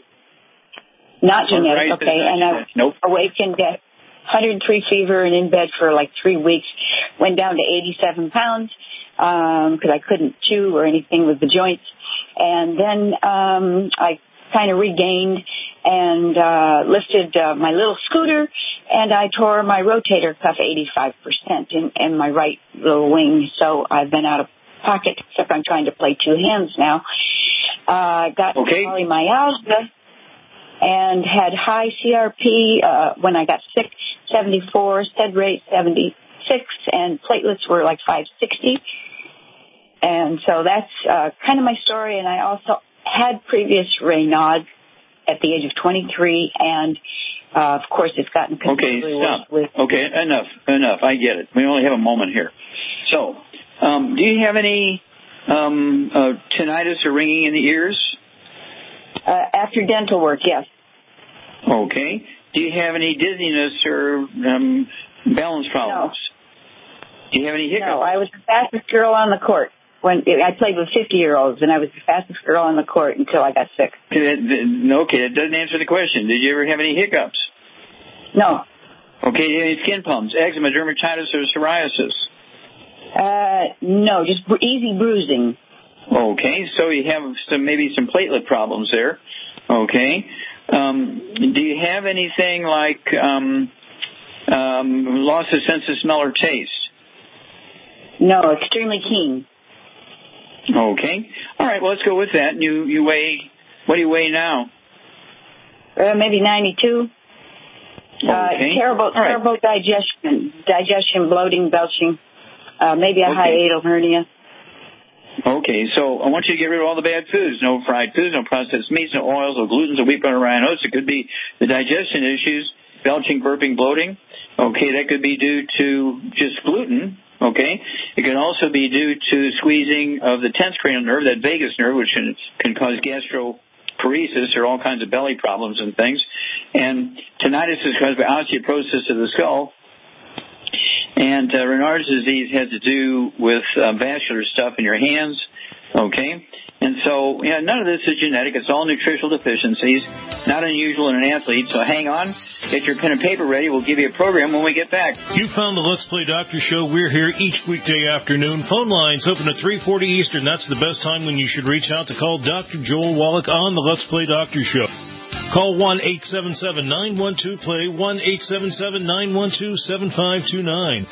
Not genetic, okay, and I nope. awakened at one hundred three fever and in bed for like three weeks. Went down to eighty-seven pounds because um, I couldn't chew or anything with the joints. And then um, I kind of regained and uh, lifted uh, my little scooter, and I tore my rotator cuff eighty-five percent in, in my right little wing. So I've been out of pocket, except I'm trying to play two hands now. I uh, got okay. polymyalgia. And had high C R P uh, when I got sick, seventy-four, sed rate seventy-six, and platelets were like five sixty. And so that's uh, kind of my story. And I also had previous Raynaud at the age of twenty-three, and uh, of course it's gotten considerably okay, worse. With okay, enough, enough. I get it. We only have a moment here. So, um, do you have any um, uh, tinnitus or ringing in the ears? Uh, after dental work, yes. Okay. Do you have any dizziness or um, balance problems? No. Do you have any hiccups? No, I was the fastest girl on the court. When I played with fifty-year-olds, and I was the fastest girl on the court until I got sick. Okay, that doesn't answer the question. Did you ever have any hiccups? No. Okay, do you have any skin problems, eczema, dermatitis, or psoriasis? Uh, no, just bru- easy bruising. Okay, so you have some maybe some platelet problems there. Okay. Um, do you have anything like um, um, loss of sense of smell or taste? No, extremely keen. Okay. All right, well, let's go with that. You you weigh, what do you weigh now? Uh, maybe ninety-two. Okay. Uh, terrible, right. terrible digestion, digestion, bloating, belching, uh, maybe a okay. hiatal hernia. Okay, so I want you to get rid of all the bad foods. No fried foods, no processed meats, no oils, no glutens, no wheat, butter, rye, and oats. It could be the digestion issues, belching, burping, bloating. Okay, that could be due to just gluten. Okay, it can also be due to squeezing of the tenth cranial nerve, that vagus nerve, which can, can cause gastroparesis or all kinds of belly problems and things. And tinnitus is caused by osteoporosis of the skull. And uh, Raynaud's disease has to do with uh, vascular stuff in your hands, okay? And so, yeah, none of this is genetic. It's all nutritional deficiencies, not unusual in an athlete. So hang on, get your pen and paper ready. We'll give you a program when we get back. You found the Let's Play Doctor Show. We're here each weekday afternoon. Phone lines open at three forty Eastern. That's the best time when you should reach out to call Doctor Joel Wallach on the Let's Play Doctor Show. Call one eight seven seven, nine one two, play, one eight seven seven, nine one two, seven five two nine.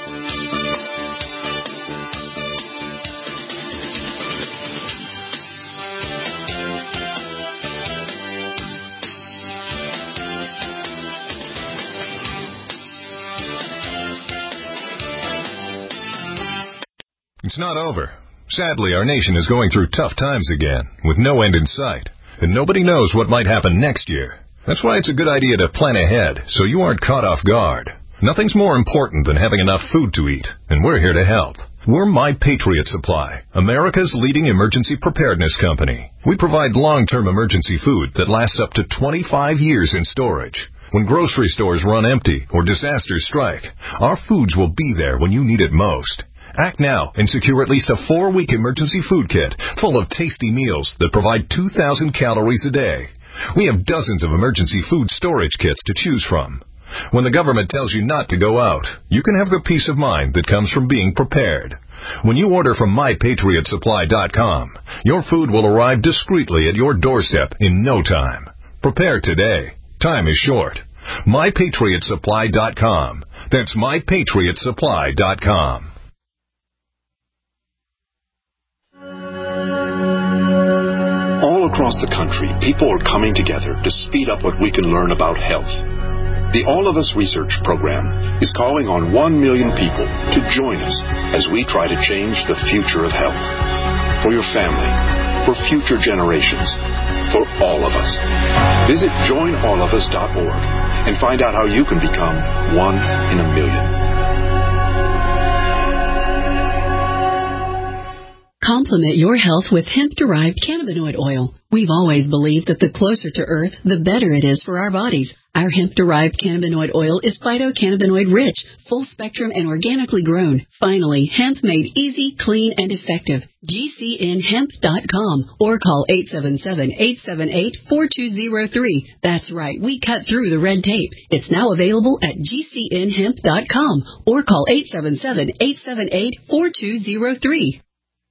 It's not over. Sadly, our nation is going through tough times again, with no end in sight, and nobody knows what might happen next year. That's why it's a good idea to plan ahead, so you aren't caught off guard. Nothing's more important than having enough food to eat, and we're here to help. We're My Patriot Supply, America's leading emergency preparedness company. We provide long-term emergency food that lasts up to twenty-five years in storage. When grocery stores run empty or disasters strike, our foods will be there when you need it most. Act now and secure at least a four-week emergency food kit full of tasty meals that provide two thousand calories a day. We have dozens of emergency food storage kits to choose from. When the government tells you not to go out, you can have the peace of mind that comes from being prepared. When you order from my patriot supply dot com, your food will arrive discreetly at your doorstep in no time. Prepare today. Time is short. my patriot supply dot com. That's my patriot supply dot com. All across the country, people are coming together to speed up what we can learn about health. The All of Us Research Program is calling on one million people to join us as we try to change the future of health. For your family, for future generations, for all of us. Visit join all of us dot org and find out how you can become one in a million. Complement your health with hemp-derived cannabinoid oil. We've always believed that the closer to Earth, the better it is for our bodies. Our hemp-derived cannabinoid oil is phytocannabinoid rich, full-spectrum, and organically grown. Finally, hemp made easy, clean, and effective. G C N hemp dot com or call eight seven seven, eight seven eight, four two zero three. That's right, we cut through the red tape. It's now available at G C N hemp dot com or call eight seven seven, eight seven eight, four two zero three.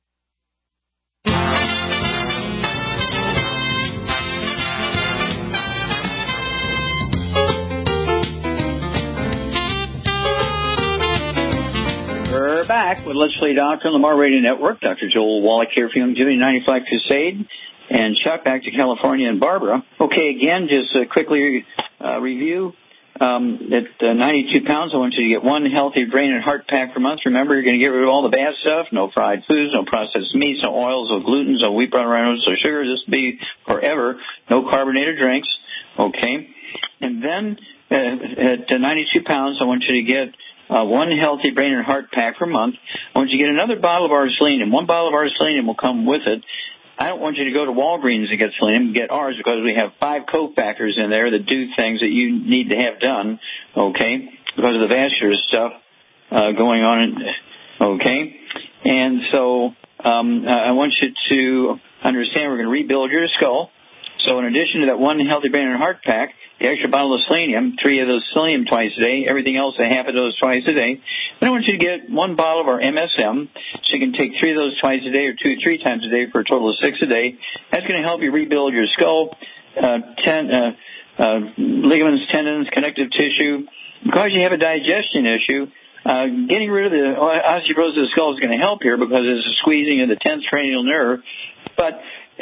We're back with Let's Play Doctor on the Lamar Radio Network. Doctor Joel Wallach here for Youngevity ninety-five Crusade. And Chuck, back to California and Barbara. Okay, again, just uh, quickly uh, review. Um, at uh, ninety-two pounds, I want you to get one healthy brain and heart pack per month. Remember, you're going to get rid of all the bad stuff. No fried foods, no processed meats, no oils, no gluten, no wheat bran, no sugar. This will be forever. No carbonated drinks. Okay. And then uh, at uh, ninety-two pounds, I want you to get Uh, one healthy brain and heart pack per month. I want you to get another bottle of our selenium. One bottle of our selenium will come with it. I don't want you to go to Walgreens and get selenium. Get ours because we have five cofactors in there that do things that you need to have done, okay, because of the vascular stuff uh, going on. In, okay? And so um, I want you to understand we're going to rebuild your skull. So in addition to that one healthy brain and heart pack, the extra bottle of selenium, three of those selenium twice a day, everything else a half of those twice a day. Then I want you to get one bottle of our M S M, so you can take three of those twice a day or two, three times a day for a total of six a day. That's going to help you rebuild your skull, uh, ten, uh, uh, ligaments, tendons, connective tissue. Because you have a digestion issue, uh, getting rid of the osteoporosis of the skull is going to help here because it's a squeezing of the tenth cranial nerve. But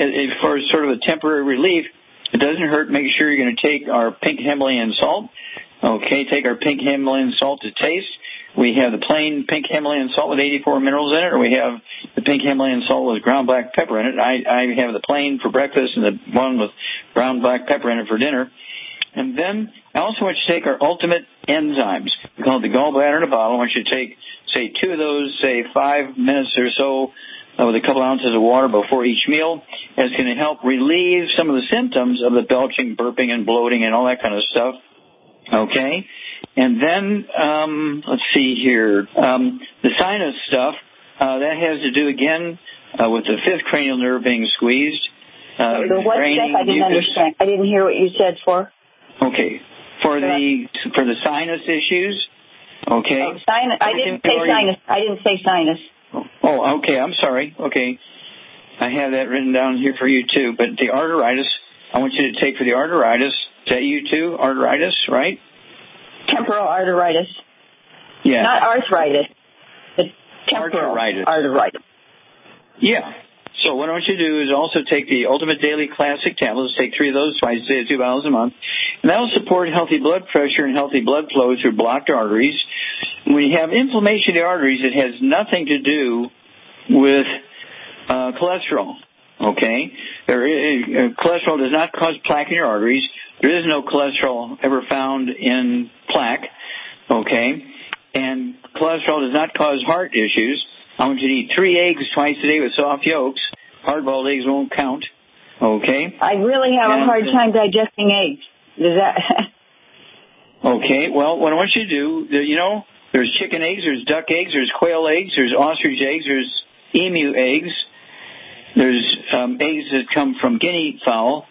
for sort of a temporary relief, it doesn't hurt. Make sure you're going to take our pink Himalayan salt. Okay, take our pink Himalayan salt to taste. We have the plain pink Himalayan salt with eighty-four minerals in it, or we have the pink Himalayan salt with ground black pepper in it. I, I have the plain for breakfast and the one with ground black pepper in it for dinner. And then I also want you to take our ultimate enzymes. We call it the gallbladder in a bottle. I want you to take, say, two of those, say, five minutes or so uh, with a couple ounces of water before each meal. It's going to help relieve some of the symptoms of the belching, burping, and bloating and all that kind of stuff. Okay? And then, um, let's see here, um, the sinus stuff, uh, that has to do, again, uh, with the fifth cranial nerve being squeezed. Uh, the what draining, stuff? I didn't understand. I didn't hear what you said for. Okay. For the for the sinus issues. Okay. Oh, sinus. I didn't say sinus. I didn't say sinus. Oh, okay. I'm sorry. Okay. I have that written down here for you too. But the arteritis, I want you to take for the arteritis. Is that you too? Arteritis, right? Temporal arteritis. Yeah. Not arthritis. But temporal arteritis. arteritis. Yeah. So what I want you to do is also take the Ultimate Daily Classic tablets. Take three of those twice a day, two bottles a month. And that will support healthy blood pressure and healthy blood flow through blocked arteries. When you have inflammation of the arteries, it has nothing to do with uh, cholesterol. Okay? There is, uh, cholesterol does not cause plaque in your arteries. There is no cholesterol ever found in plaque. Okay? And cholesterol does not cause heart issues. I want you to eat three eggs twice a day with soft yolks. Hard-boiled eggs won't count. Okay? I really have and, a hard time digesting eggs. Does that... Okay. Well, what I want you to do, you know, there's chicken eggs, there's duck eggs, there's quail eggs, there's ostrich eggs, there's emu eggs. There's um, eggs that come from guinea fowl.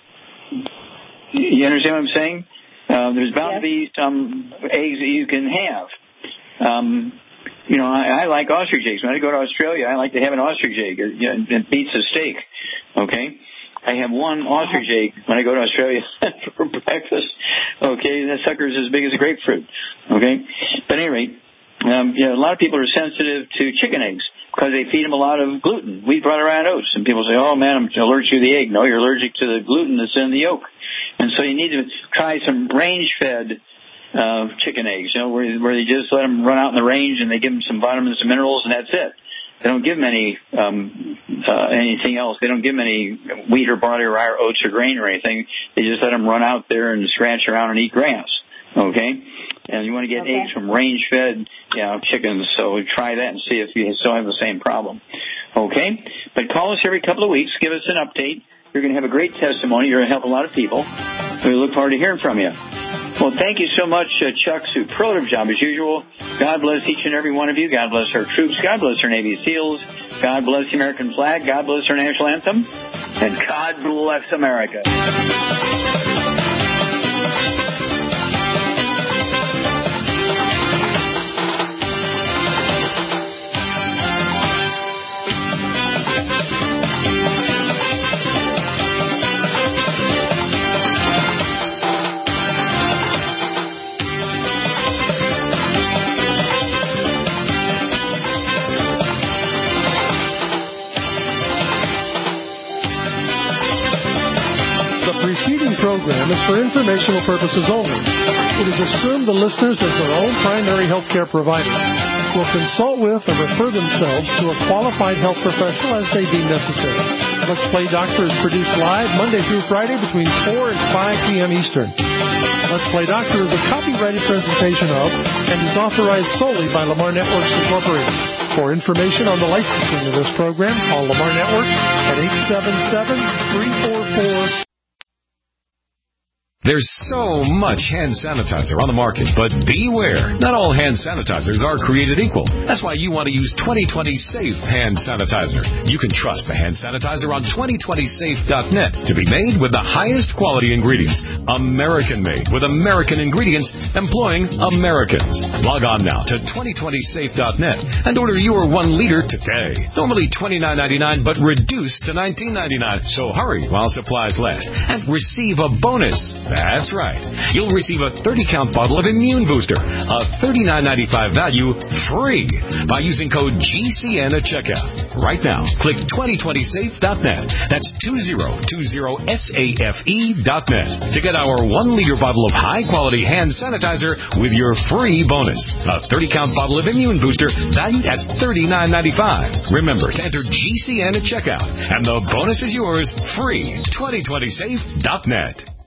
You understand what I'm saying? Uh, there's bound yes. to be some eggs that you can have. Um You know, I, I like ostrich eggs. When I go to Australia, I like to have an ostrich egg. It, you know, it beats a steak, okay? I have one ostrich egg when I go to Australia for breakfast, okay? That sucker's as big as a grapefruit, okay? But at any rate, um, you know, a lot of people are sensitive to chicken eggs because they feed them a lot of gluten, wheat, brought around oats. And people say, oh, man, I'm allergic to the egg. No, you're allergic to the gluten that's in the yolk. And so you need to try some range-fed Uh, chicken eggs, you know, where, where they just let them run out in the range and they give them some vitamins and minerals and that's it. They don't give them any, um, uh, anything else. They don't give them any wheat or barley or rye or oats or grain or anything. They just let them run out there and scratch around and eat grass. Okay? And you want to get okay. eggs from range-fed, you know, chickens. So try that and see if you still have the same problem. Okay? But call us every couple of weeks. Give us an update. You're going to have a great testimony. You're going to help a lot of people. We look forward to hearing from you. Well, thank you so much, uh, Chuck. Superlative job as usual. God bless each and every one of you. God bless our troops. God bless our Navy SEALs. God bless the American flag. God bless our national anthem. And God bless America. Program is for informational purposes only. It is assumed the listeners, as their own primary health care provider, will consult with or refer themselves to a qualified health professional as they deem necessary. Let's Play Doctor is produced live Monday through Friday between four and five p.m. Eastern. Let's Play Doctor is a copyrighted presentation of and is authorized solely by Lamar Networks Incorporated. For information on the licensing of this program, call Lamar Networks at eight seven seven, three four four There's so much hand sanitizer on the market, but beware. Not all hand sanitizers are created equal. That's why you want to use twenty twenty Safe Hand Sanitizer. You can trust the hand sanitizer on twenty twenty safe dot net to be made with the highest quality ingredients. American-made with American ingredients employing Americans. Log on now to twenty twenty safe dot net and order your one liter today. Normally twenty-nine ninety-nine, but reduced to nineteen ninety-nine. So hurry while supplies last and receive a bonus. That's right. You'll receive a thirty-count bottle of Immune Booster, a thirty-nine ninety-five value, free by using code G C N at checkout. Right now, click twenty twenty safe dot net. That's two zero two zero safe dot net to get our one liter bottle of high-quality hand sanitizer with your free bonus. A thirty-count bottle of Immune Booster valued at thirty-nine ninety-five. Remember to enter G C N at checkout, and the bonus is yours free. twenty twenty safe dot net.